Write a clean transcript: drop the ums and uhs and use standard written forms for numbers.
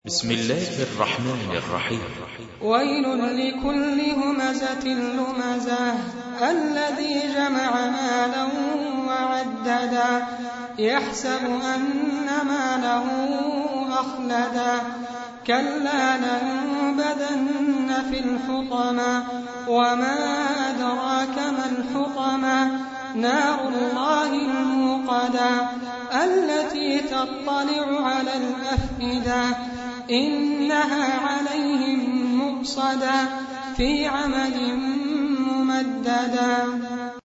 بسم الله الرحمن الرحيم. ويل لكل همزة لمزة الذي جمع مالا وعددا يحسب أن ماله أخلدا كلا لينبذن في الحطمة وما أدراك ما الحطمة نار الله الموقدة التي تطلع على الأفئدة إنها عليهم مؤصدة في عمد ممددة.